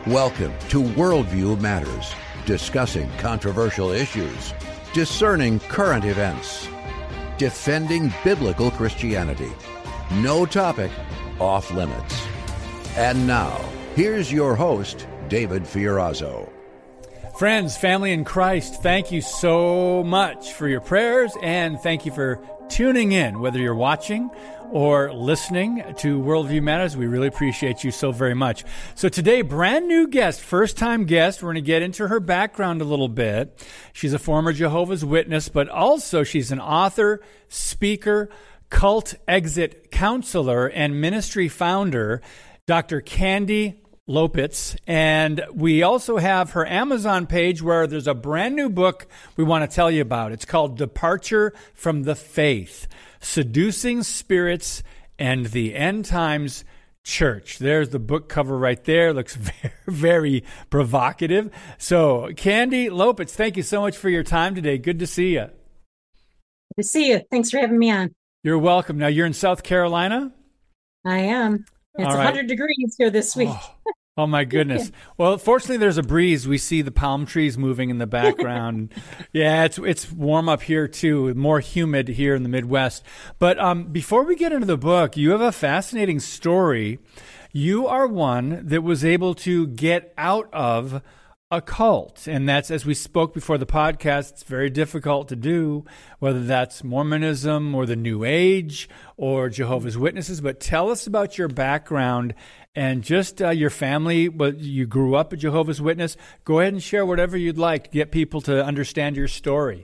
Welcome to Worldview Matters, discussing controversial issues, discerning current events, defending biblical Christianity. No topic off limits. And now, here's your host, David Fiorazo. Friends, family in Christ, thank you so much for your prayers, and thank you for tuning in, whether you're watching or listening to Worldview Matters. We really appreciate you so very much. So today, brand new guest, first-time guest. We're going to get into her background a little bit. She's a former Jehovah's Witness, but also she's an author, speaker, cult exit counselor, and ministry founder, Dr. Candy Lopitz. And we also have her Amazon page where there's a brand new book we want to tell you about. It's called Departure from the Faith: Seducing Spirits and the End Times Church. There's the book cover right there. Looks very, very provocative. So, Candy Lopitz, thank you so much for your time today. Good to see you. Good to see you. Thanks for having me on. You're welcome. Now, you're in South Carolina? I am. It's 100 degrees here this week. Oh, my goodness. Well, fortunately, there's a breeze. We see the palm trees moving in the background. Yeah, it's warm up here, too, more humid here in the Midwest. But before we get into the book, you have a fascinating story. You are one that was able to get out of a cult. And that's, as we spoke before the podcast, it's very difficult to do, whether that's Mormonism or the New Age or Jehovah's Witnesses. But tell us about your background and just your family. But you grew up a Jehovah's Witness. Go ahead and share whatever you'd like to get people to understand your story.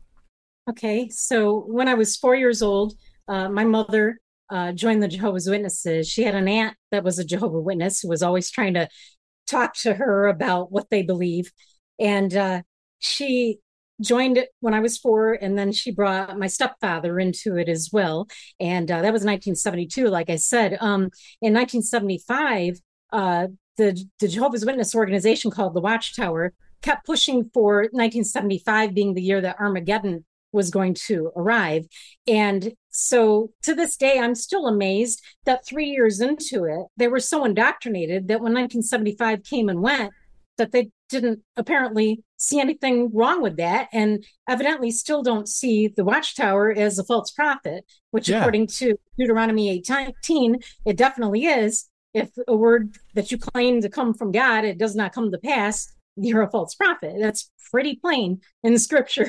Okay, so when I was 4 years old, my mother joined the Jehovah's Witnesses. She had an aunt that was a Jehovah's Witness who was always trying to talk to her about what they believe. And she joined it when I was 4, and then she brought my stepfather into it as well. And that was 1972, like I said. In 1975, the Jehovah's Witness organization called the Watchtower kept pushing for 1975 being the year that Armageddon was going to arrive. And so to this day, I'm still amazed that 3 years into it, they were so indoctrinated that when 1975 came and went, that they didn't apparently see anything wrong with that, and evidently still don't see the Watchtower as a false prophet, which according to Deuteronomy 8:19, it definitely is. If a word that you claim to come from God, it does not come to pass, you're a false prophet. That's pretty plain in scripture.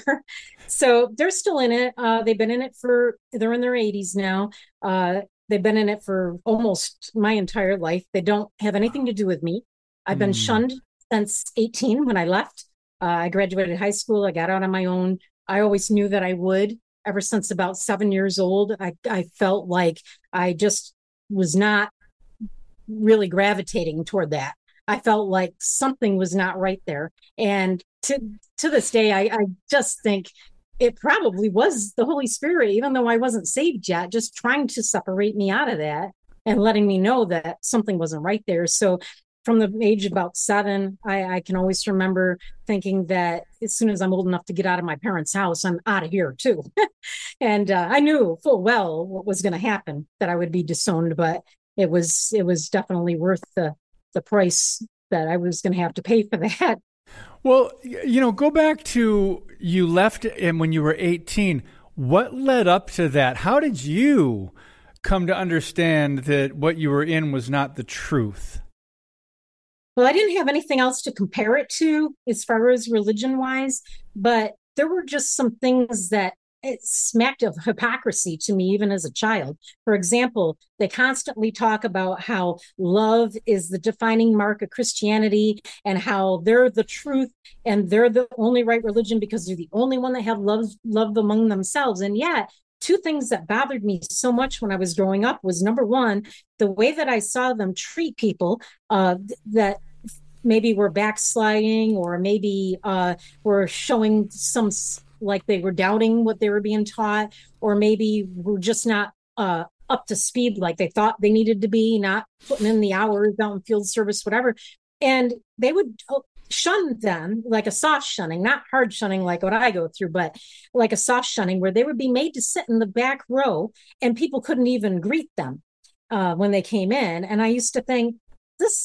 So they're still in it. They've been in it they're in their 80s now. They've been in it for almost my entire life. They don't have anything to do with me. I've been shunned since 18 when I left. I graduated high school. I got out on my own. I always knew that I would. Ever since about 7 years old, I felt like I just was not really gravitating toward that. I felt like something was not right there. And to this day, I just think it probably was the Holy Spirit, even though I wasn't saved yet, just trying to separate me out of that and letting me know that something wasn't right there. So from the age of about 7, I can always remember thinking that as soon as I'm old enough to get out of my parents' house, I'm out of here too. And I knew full well what was going to happen, that I would be disowned, but it was definitely worth the price that I was going to have to pay for that. Well, go back to you left and when you were 18. What led up to that? How did you come to understand that what you were in was not the truth? Well, I didn't have anything else to compare it to as far as religion-wise, but there were just some things that it smacked of hypocrisy to me, even as a child. For example, they constantly talk about how love is the defining mark of Christianity and how they're the truth and they're the only right religion because they're the only one that have love among themselves. And yet, two things that bothered me so much when I was growing up was, number one, the way that I saw them treat people that maybe were backsliding or maybe were showing some, like they were doubting what they were being taught, or maybe were just not up to speed like they thought they needed to be, not putting in the hours out in field service, whatever. And they would shun them like a soft shunning, not hard shunning like what I go through, but like a soft shunning where they would be made to sit in the back row and people couldn't even greet them when they came in. And I used to think, this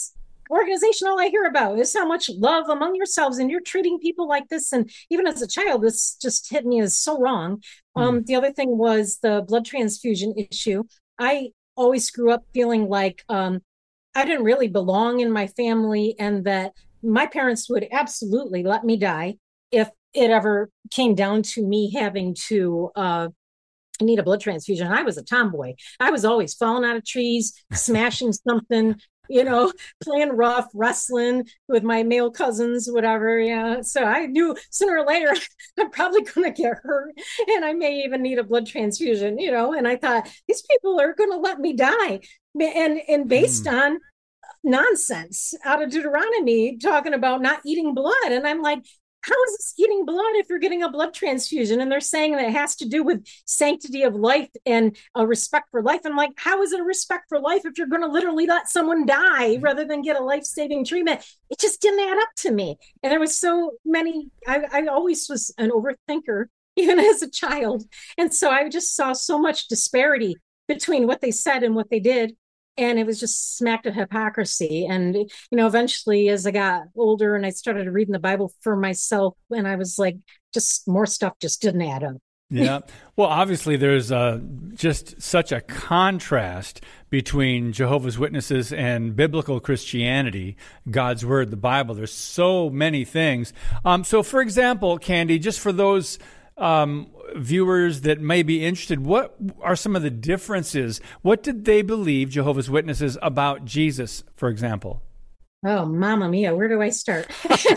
organization, all I hear about is how much love among yourselves, and you're treating people like this. And even as a child, this just hit me as so wrong. The other thing was the blood transfusion issue. I always grew up feeling like I didn't really belong in my family, and that my parents would absolutely let me die if it ever came down to me having to need a blood transfusion. I was a tomboy. I was always falling out of trees, smashing something, playing rough, wrestling with my male cousins, whatever. Yeah. So I knew sooner or later I'm probably going to get hurt, and I may even need a blood transfusion, and I thought these people are going to let me die. And based on nonsense out of Deuteronomy talking about not eating blood. And I'm like, how is this eating blood if you're getting a blood transfusion? And they're saying that it has to do with sanctity of life and a respect for life. I'm like, how is it a respect for life if you're going to literally let someone die rather than get a life-saving treatment? It just didn't add up to me. And there was so many, I always was an overthinker, even as a child. And so I just saw so much disparity between what they said and what they did. And it was just smacked of hypocrisy. And, eventually as I got older and I started reading the Bible for myself, and I was like, just more stuff just didn't add up. Yeah. Well, obviously there's just such a contrast between Jehovah's Witnesses and biblical Christianity, God's Word, the Bible. There's so many things. So for example, Candy, just for those viewers that may be interested, what are some of the differences? What did they believe, Jehovah's Witnesses, about Jesus, for example? Oh, Mamma Mia, where do I start?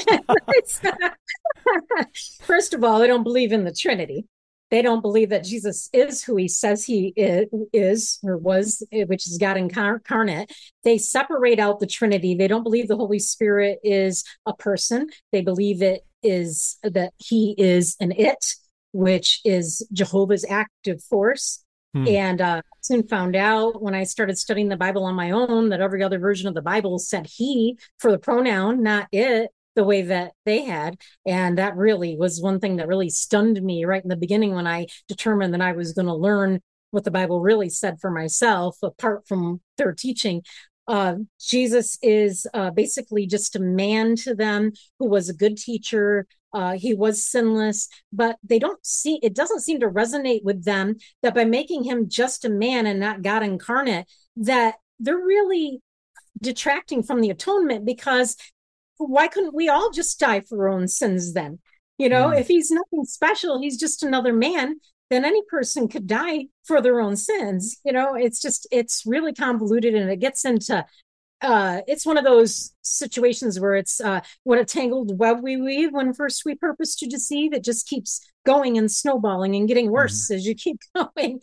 First of all, they don't believe in the Trinity. They don't believe that Jesus is who he says he is or was, which is God incarnate. They separate out the Trinity. They don't believe the Holy Spirit is a person. They believe that he is an it, which is Jehovah's active force. And soon found out when I started studying the Bible on my own that every other version of the Bible said he for the pronoun, not it, the way that they had. And that really was one thing that really stunned me right in the beginning when I determined that I was going to learn what the Bible really said for myself, apart from their teaching. Jesus is basically just a man to them who was a good teacher. He was sinless, but it doesn't seem to resonate with them that by making him just a man and not God incarnate, that they're really detracting from the atonement, because why couldn't we all just die for our own sins then? If he's nothing special, he's just another man, then any person could die for their own sins. It's really convoluted, and it gets into it's one of those situations where it's what a tangled web we weave when first we purpose to deceive. It just keeps going and snowballing and getting worse as you keep going.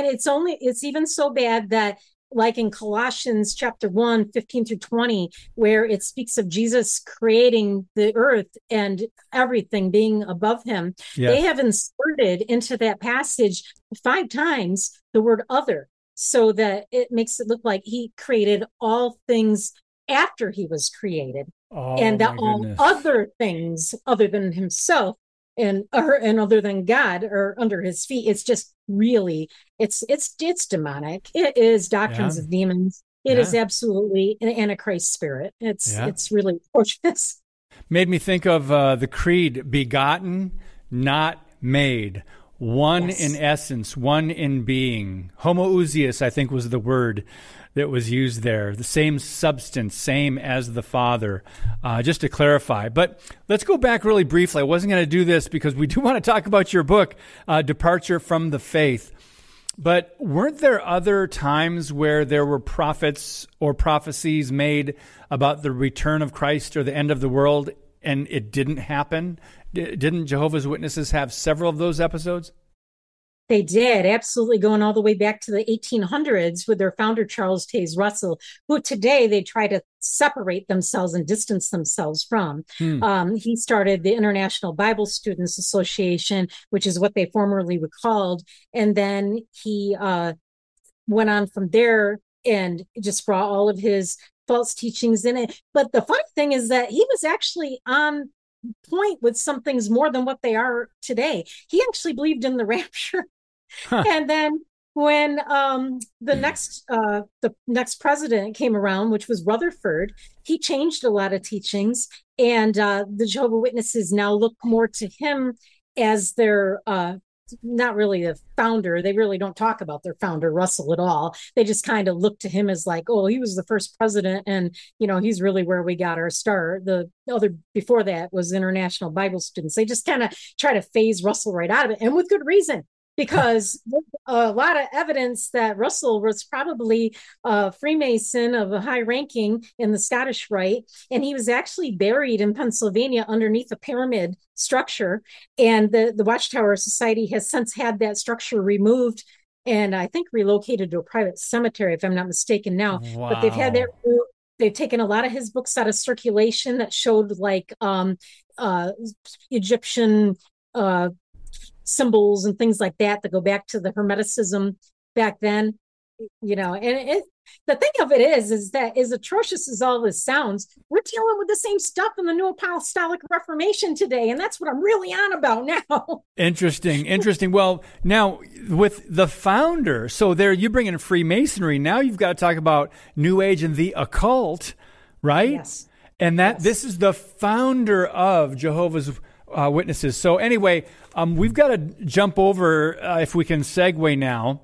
It's even so bad that, like in Colossians chapter 1, 15 through 20, where it speaks of Jesus creating the earth and everything being above him. Yes. They have inserted into that passage 5 times the word other, so that it makes it look like he created all things after he was created. And that all other things other than himself and other than God are under his feet. It's just really, it's demonic. It is doctrines of demons. It is absolutely an Antichrist spirit. It's really torturous. Made me think of the creed, begotten, not made. One in essence, one in being. Homoousios, I think, was the word that was used there. The same substance, same as the Father, just to clarify. But let's go back really briefly. I wasn't going to do this because we do want to talk about your book, Departure from the Faith. But weren't there other times where there were prophets or prophecies made about the return of Christ or the end of the world, and it didn't happen? Didn't Jehovah's Witnesses have several of those episodes? They did, absolutely, going all the way back to the 1800s with their founder, Charles Taze Russell, who today they try to separate themselves and distance themselves from. He started the International Bible Students Association, which is what they formerly were called. And then he went on from there and just brought all of his false teachings in it. But the funny thing is that he was actually on point with some things more than what they are today. He actually believed in the rapture. And then when the next president came around, which was Rutherford, he changed a lot of teachings, and the Jehovah Witnesses now look more to him as their not really the founder. They really don't talk about their founder, Russell, at all. They just kind of look to him as like, oh, he was the first president, and he's really where we got our start. The other before that was International Bible Students. They just kind of try to phase Russell right out of it, and with good reason, because a lot of evidence that Russell was probably a Freemason of a high ranking in the Scottish Rite, and he was actually buried in Pennsylvania underneath a pyramid structure. And the Watchtower Society has since had that structure removed and I think relocated to a private cemetery, if I'm not mistaken now. Wow. But they've had that removed. They've taken a lot of his books out of circulation that showed like Egyptian symbols and things like that go back to the Hermeticism back then, and the thing of it is that as atrocious as all this sounds, we're dealing with the same stuff in the New Apostolic Reformation today, and that's what I'm really on about now. Interesting. Well, now with the founder, so there you bring in Freemasonry. Now you've got to talk about New Age and the occult, right? Yes. And this is the founder of Jehovah's Witnesses. So anyway, we've got to jump over, if we can segue now,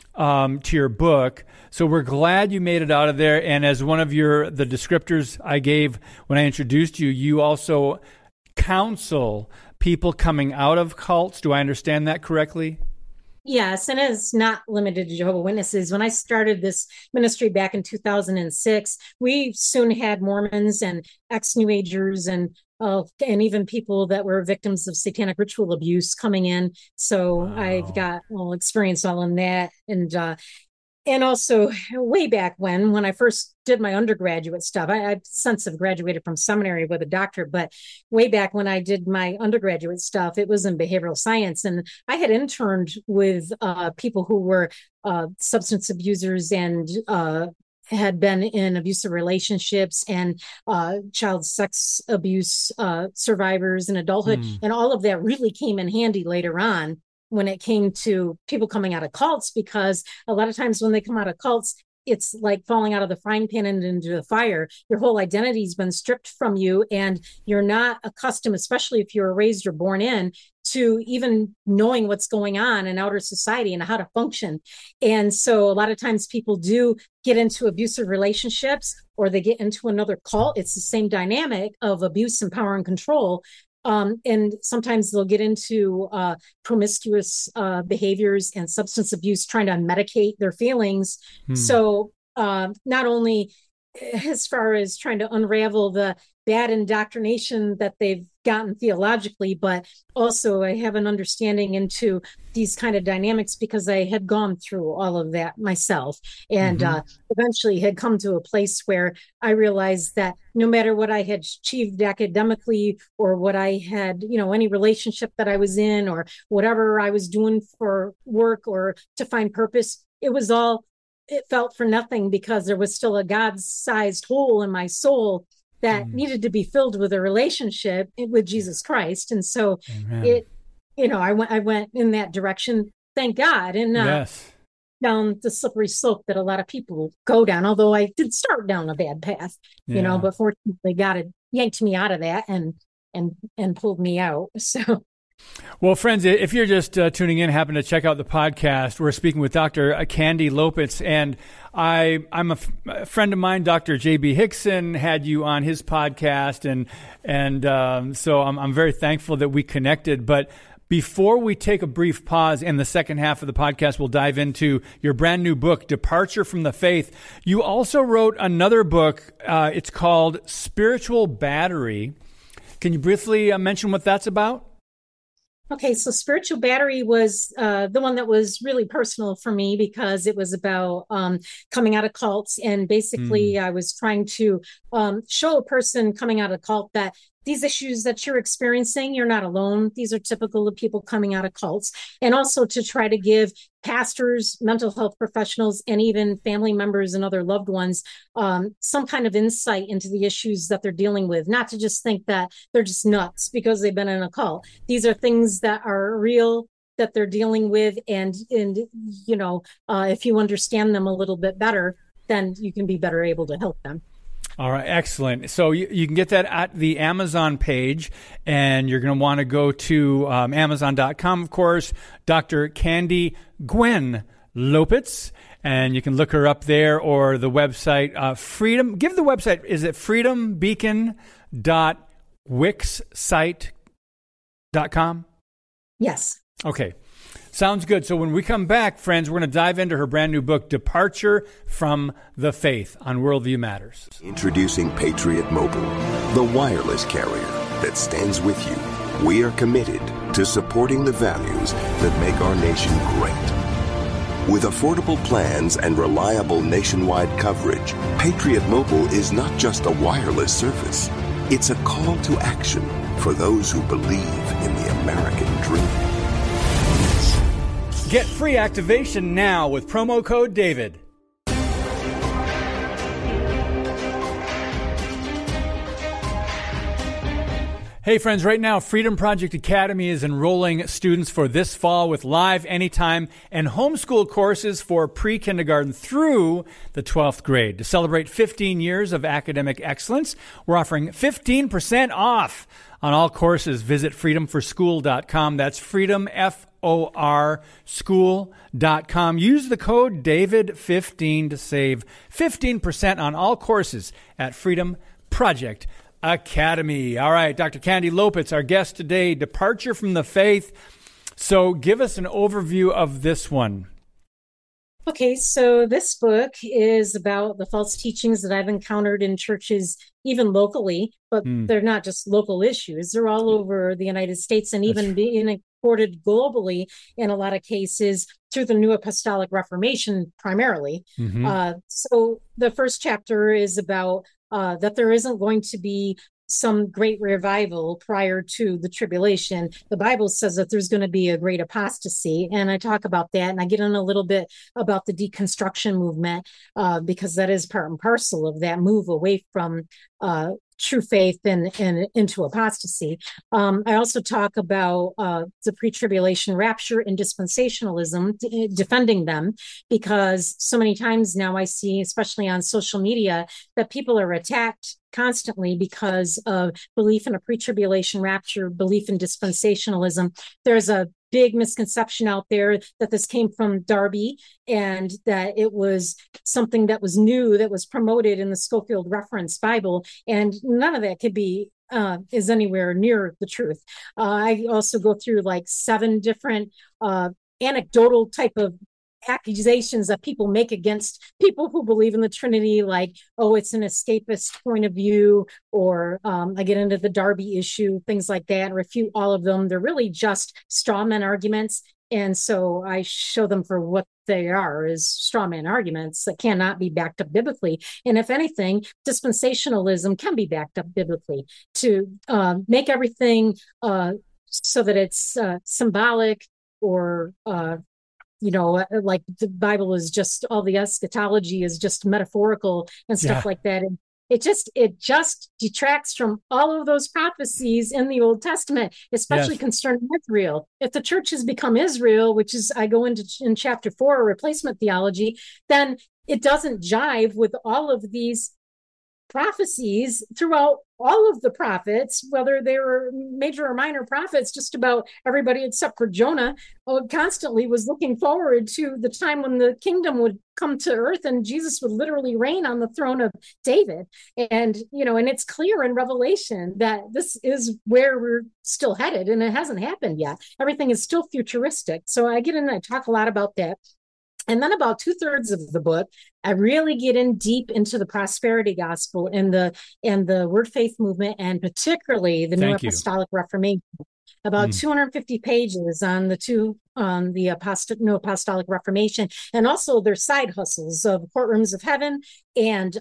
to your book. So we're glad you made it out of there. And as one of the descriptors I gave when I introduced you, you also counsel people coming out of cults. Do I understand that correctly? Yes, and it's not limited to Jehovah's Witnesses. When I started this ministry back in 2006, we soon had Mormons and ex-New Agers and even people that were victims of satanic ritual abuse coming in. So wow. I've got experience all in that. And also way back when I first did my undergraduate stuff, I've since have graduated from seminary with a doctorate, but way back when I did my undergraduate stuff, it was in behavioral science. And I had interned with people who were substance abusers and had been in abusive relationships and child sex abuse survivors in adulthood. And all of that really came in handy later on when it came to people coming out of cults, because a lot of times when they come out of cults, it's like falling out of the frying pan and into the fire. Your whole identity's been stripped from you, and you're not accustomed, especially if you're raised or born in, to even knowing what's going on in outer society and how to function. And so a lot of times people do get into abusive relationships, or they get into another cult. It's the same dynamic of abuse and power and control. And sometimes they'll get into promiscuous behaviors and substance abuse, trying to medicate their feelings. So not only as far as trying to unravel the bad indoctrination that they've gotten theologically, but also I have an understanding into these kind of dynamics because I had gone through all of that myself, and eventually had come to a place where I realized that no matter what I had achieved academically, or what I had, any relationship that I was in, or whatever I was doing for work or to find purpose, it felt for nothing, because there was still a God-sized hole in my soul that needed to be filled with a relationship with Jesus Christ. And so I went in that direction, thank God, and down the slippery slope that a lot of people go down, although I did start down a bad path, but fortunately God yanked me out of that and pulled me out. So. Well, friends, if you're just tuning in, happen to check out the podcast, we're speaking with Dr. Candy Lopez, and I'm a friend of mine, Dr. J.B. Hickson, had you on his podcast, and so I'm very thankful that we connected. But before we take a brief pause in the second half of the podcast, we'll dive into your brand new book, Departure from the Faith. You also wrote another book. It's called Spiritual Battery. Can you briefly mention what that's about? Okay, so Spiritual Battery was the one that was really personal for me, because it was about coming out of cults. And basically, I was trying to show a person coming out of cult that these issues that you're experiencing, you're not alone. These are typical of people coming out of cults. And also to try to give pastors, mental health professionals, and even family members and other loved ones some kind of insight into the issues that they're dealing with, not to just think that they're just nuts because they've been in a cult. These are things that are real. that they're dealing with, and if you understand them a little bit better, then you can be better able to help them. All right, excellent. So you can get that at the Amazon page, and you're going to want to go to Amazon.com, of course, Dr. Candy Gwen Lopitz, and you can look her up there, or the website, Freedom. Give the website, is it freedombeacon.wixsite.com? Yes. Okay. Sounds good. So when we come back, friends, we're going to dive into her brand new book, Departure from the Faith, on Worldview Matters. Introducing Patriot Mobile, the wireless carrier that stands with you. We are committed to supporting the values that make our nation great. With affordable plans and reliable nationwide coverage, Patriot Mobile is not just a wireless service. It's a call to action for those who believe in the American dream. Get free activation now with promo code DAVID. Hey friends, right now Freedom Project Academy is enrolling students for this fall with live anytime and homeschool courses for pre-kindergarten through the 12th grade. To celebrate 15 years of academic excellence, we're offering 15% off on all courses. Visit freedomforschool.com. That's freedom, F-O-R, school.com. Use the code DAVID15 to save 15% on all courses at Freedom Project Academy. All right, Dr. Candy Lopitz, our guest today, Departure from the Faith. So give us an overview of this one. Okay, so this book is about the false teachings that I've encountered in churches, even locally, but they're not just local issues. They're all over the United States, and even being imported globally in a lot of cases through the New Apostolic Reformation primarily. So the first chapter is about that there isn't going to be some great revival prior to the tribulation. The Bible says that there's going to be a great apostasy, and I talk about that, and I get in a little bit about the deconstruction movement because that is part and parcel of that move away from true faith and into apostasy. I also talk about the pre-tribulation rapture and dispensationalism, defending them, because so many times now I see, especially on social media, that people are attacked constantly because of belief in a pre-tribulation rapture, belief in dispensationalism. There's a big misconception out there that this came from Darby and that it was something that was new, that was promoted in the Scofield Reference Bible, and none of that could be is anywhere near the truth. I also go through like 7 different anecdotal type of accusations that people make against people who believe in the Trinity, like, oh, it's an escapist point of view, or I get into the Darby issue, things like that, refute all of them. They're really just straw man arguments. And so I show them for what they are, is straw man arguments that cannot be backed up biblically. And if anything, dispensationalism can be backed up biblically to make everything so that it's symbolic, or like the Bible is just, all the eschatology is just metaphorical and stuff like that. And it just detracts from all of those prophecies in the Old Testament, especially concerning Israel. If the church has become Israel, which is, I go into in chapter 4, replacement theology, then it doesn't jive with all of these prophecies throughout all of the prophets, whether they were major or minor prophets. Just about everybody except for Jonah constantly was looking forward to the time when the kingdom would come to earth and Jesus would literally reign on the throne of David. And and it's clear in Revelation that this is where we're still headed, and it hasn't happened yet. Everything is still futuristic. So I get in and I talk a lot about that. And then about 2/3 of the book, I really get in deep into the prosperity gospel and the word faith movement, and particularly the New Apostolic Reformation. About 250 pages on the New Apostolic Reformation, and also their side hustles of Courtrooms of Heaven and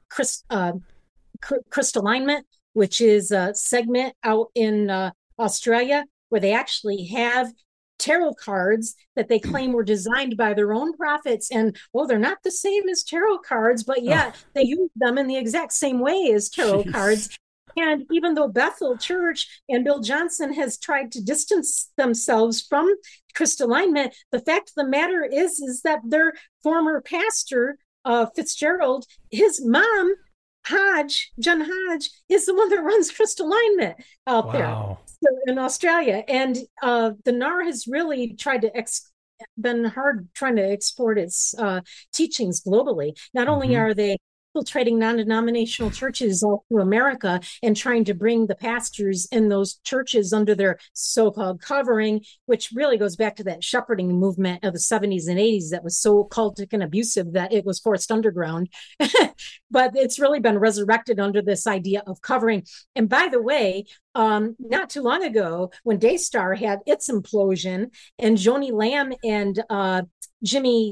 Crystalignment, which is a segment out in Australia where they actually have tarot cards that they claim were designed by their own prophets, and they're not the same as tarot cards, but yet they use them in the exact same way as tarot cards. And even though Bethel Church and Bill Johnson has tried to distance themselves from Christalignment, the fact of the matter is that their former pastor, Fitzgerald, his mom, Jen Hodge, is the one that runs Christalignment out there in Australia. And the NAR has really tried to been hard trying to export its teachings globally. Not only are they infiltrating non-denominational churches all through America and trying to bring the pastors in those churches under their so-called covering, which really goes back to that shepherding movement of the 70s and 80s that was so cultic and abusive that it was forced underground. But it's really been resurrected under this idea of covering. And by the way, not too long ago, when Daystar had its implosion and Joni Lamb and Jimmy,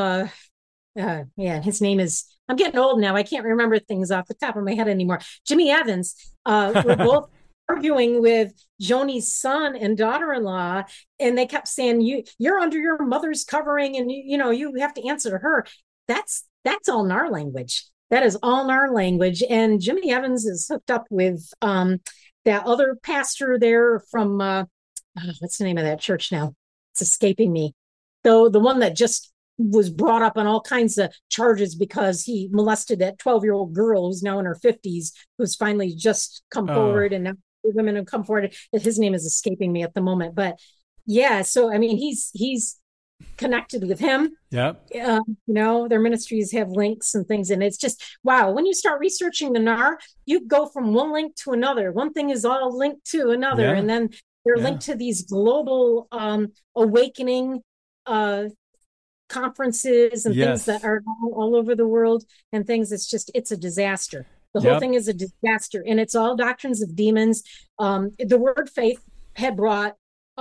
his name is, I'm getting old now. I can't remember things off the top of my head anymore. Jimmy Evans were both arguing with Joni's son and daughter-in-law, and they kept saying, you're under your mother's covering, and you have to answer to her. That's all NAR language. That is all NAR language. And Jimmy Evans is hooked up with that other pastor there from what's the name of that church now? It's escaping me. Though the one that just was brought up on all kinds of charges because he molested that 12-year-old girl who's now in her 50s, who's finally just come forward, and now women have come forward. His name is escaping me at the moment. But yeah, so I mean, he's connected with him. Yep. Their ministries have links and things, and it's just wow. When you start researching the NAR, you go from one link to another. One thing is all linked to another, and then they're linked to these global awakening conferences and things that are all over the world and things. It's a disaster. The whole thing is a disaster, and it's all doctrines of demons. The word faith had brought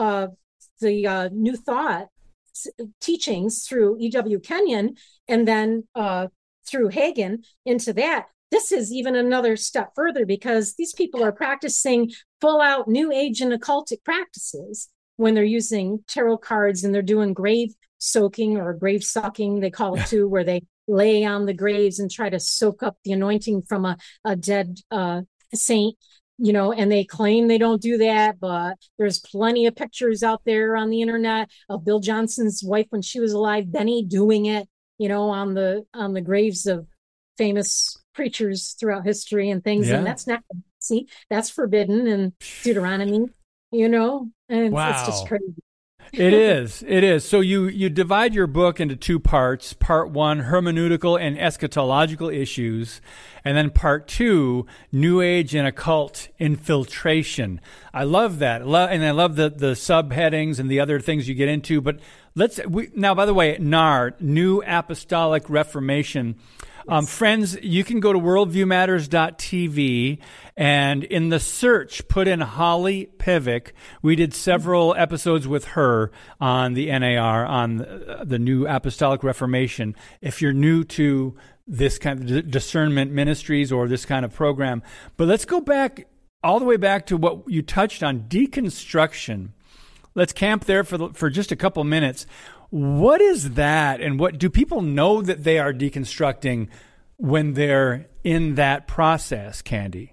the New Thought teachings through E.W. Kenyon and then through Hagen into that. This is even another step further because these people are practicing full out New Age and occultic practices when they're using tarot cards, and they're doing grave soaking or grave sucking, they call it too, where they lay on the graves and try to soak up the anointing from a dead saint, and they claim they don't do that, but there's plenty of pictures out there on the internet of Bill Johnson's wife when she was alive, Benny, doing it, on the graves of famous preachers throughout history and things. And that's not, that's forbidden in Deuteronomy, and it's just crazy. It is. So you divide your book into two parts. Part one, hermeneutical and eschatological issues. And then part two, New Age and occult infiltration. I love that. And I love the subheadings and the other things you get into. But now, by the way, NAR, New Apostolic Reformation. Friends, you can go to worldviewmatters.tv and in the search, put in Holly Pivec. We did several episodes with her on the NAR, on the New Apostolic Reformation. If you're new to this kind of discernment ministries or this kind of program. But let's go back, all the way back to what you touched on, deconstruction. Let's camp there for just a couple minutes. What is that, and what do people know that they are deconstructing when they're in that process, Candy?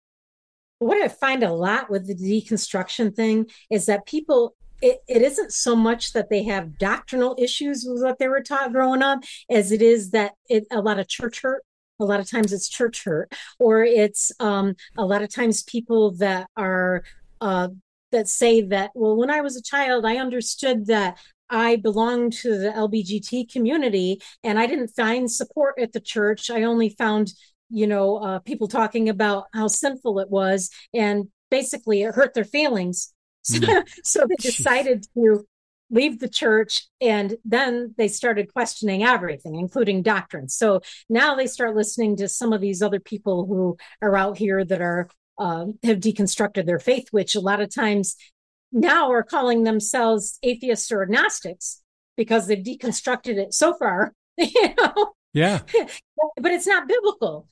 What I find a lot with the deconstruction thing is that people, it isn't so much that they have doctrinal issues with what they were taught growing up, as it is that a lot of church hurt. A lot of times it's church hurt, or it's a lot of times people that are that say that, well, when I was a child, I understood that I belonged to the LBGT community and I didn't find support at the church. I only found, people talking about how sinful it was, and basically it hurt their feelings. So they decided to leave the church, and then they started questioning everything, including doctrine. So now they start listening to some of these other people who are out here that are have deconstructed their faith, which a lot of times now are calling themselves atheists or agnostics because they've deconstructed it so far, Yeah. But it's not biblical.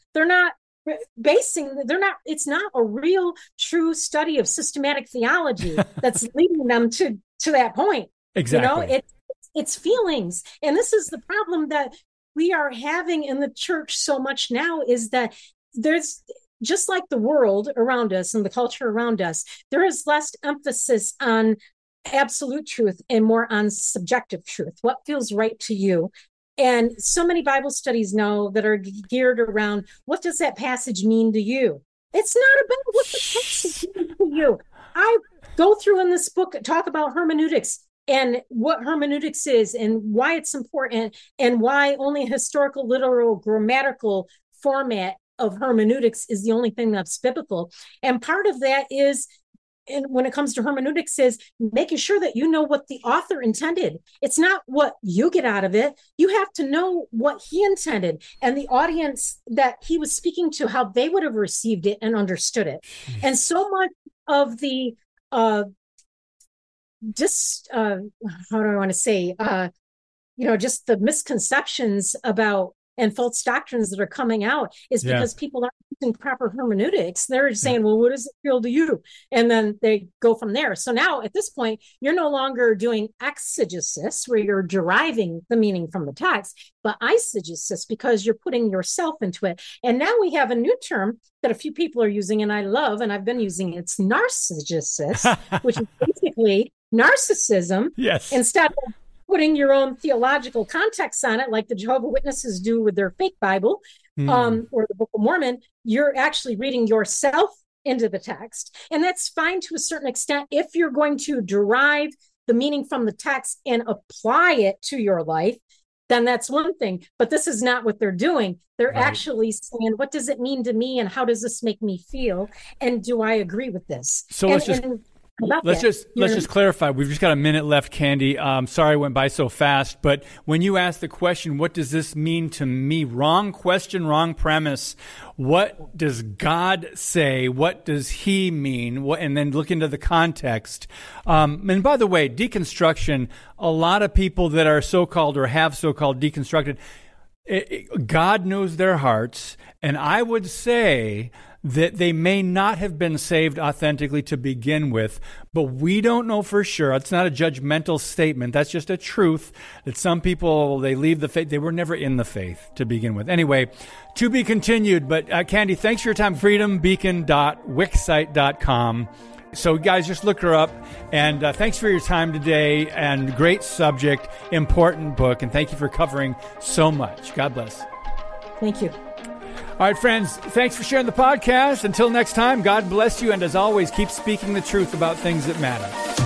It's not a real true study of systematic theology that's leading them to that point. Exactly. It's feelings. And this is the problem that we are having in the church so much now, is that just like the world around us and the culture around us, there is less emphasis on absolute truth and more on subjective truth. What feels right to you? And so many Bible studies now that are geared around, what does that passage mean to you? It's not about what the passage means to you. I go through in this book, talk about hermeneutics and what hermeneutics is and why it's important and why only a historical, literal, grammatical format of hermeneutics is the only thing that's biblical. And part of that is, and when it comes to hermeneutics, is making sure that you know what the author intended. It's not what you get out of it. You have to know what he intended and the audience that he was speaking to, how they would have received it and understood it. And so much of the how do I want to say, just the misconceptions about and false doctrines that are coming out is because people aren't using proper hermeneutics. They're saying, well, what does it feel to you? And then they go from there. So now at this point, you're no longer doing exegesis, where you're deriving the meaning from the text, but eisegesis, because you're putting yourself into it. And now we have a new term that a few people are using, and I love, and I've been using it. It's narcigesis, which is basically narcissism. Yes. Instead of putting your own theological context on it, like the Jehovah's Witnesses do with their fake Bible, or the Book of Mormon, you're actually reading yourself into the text. And that's fine to a certain extent if you're going to derive the meaning from the text and apply it to your life, then that's one thing. But this is not what they're doing. They're actually saying, what does it mean to me? And how does this make me feel? And do I agree with this? So let's just clarify. We've just got a minute left, Candy. Sorry it went by so fast, but when you ask the question, what does this mean to me? Wrong question, wrong premise. What does God say? What does he mean? And then look into the context. And by the way, deconstruction, a lot of people that are so-called or have so-called deconstructed, God knows their hearts. And I would say that they may not have been saved authentically to begin with, but we don't know for sure. It's not a judgmental statement. That's just a truth that some people, they leave the faith. They were never in the faith to begin with. Anyway, to be continued. But Candy, thanks for your time. freedombeacon.wixsite.com. So guys, just look her up. And thanks for your time today. And great subject, important book. And thank you for covering so much. God bless. Thank you. All right, friends, thanks for sharing the podcast. Until next time, God bless you. And as always, keep speaking the truth about things that matter.